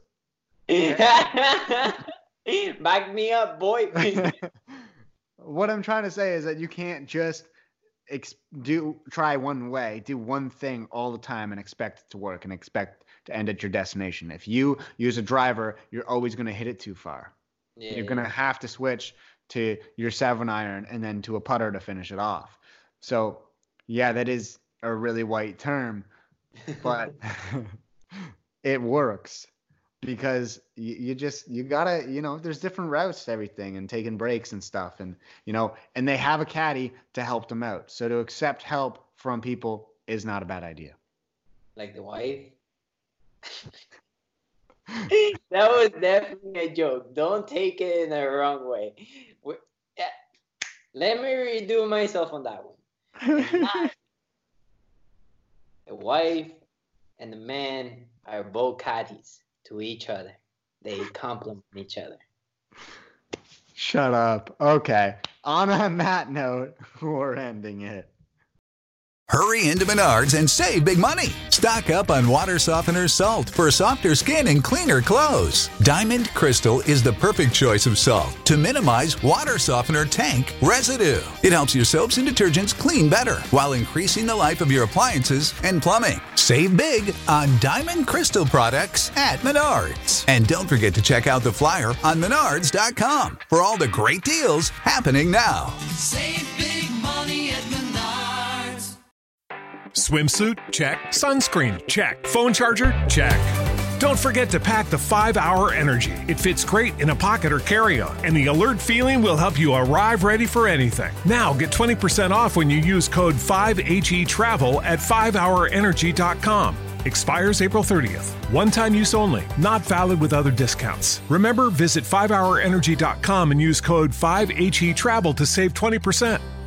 Back me up, boy. What I'm trying to say is that you can't just ex- do try one way, do one thing all the time and expect it to work and expect to end at your destination. If you use a driver, you're always going to hit it too far. Yeah, You're going to have to switch to your seven iron and then to a putter to finish it off. So, yeah, that is a really white term, but it works. Because you, you just you gotta you know there's different routes to everything and taking breaks and stuff and you know and they have a caddy to help them out, so to accept help from people is not a bad idea. Like the wife. That was definitely a joke. Don't take it in the wrong way. We- yeah. Let me redo myself on that one. The wife and the man are both caddies to each other. They complement each other. Shut up. Okay, on on that note, we're ending it. Hurry into Menards and save big money. Stock up on water softener salt for softer skin and cleaner clothes. Diamond Crystal is the perfect choice of salt to minimize water softener tank residue. It helps your soaps and detergents clean better while increasing the life of your appliances and plumbing. Save big on Diamond Crystal products at Menards. And don't forget to check out the flyer on menards dot com for all the great deals happening now. Save big money at Menards. Swimsuit? Check. Sunscreen? Check. Phone charger? Check. Don't forget to pack the five hour Energy. It fits great in a pocket or carry-on, and the alert feeling will help you arrive ready for anything. Now get twenty percent off when you use code five H E travel at five hour energy dot com. Expires April thirtieth. One-time use only. Not valid with other discounts. Remember, visit five hour energy dot com and use code five H E travel to save twenty percent.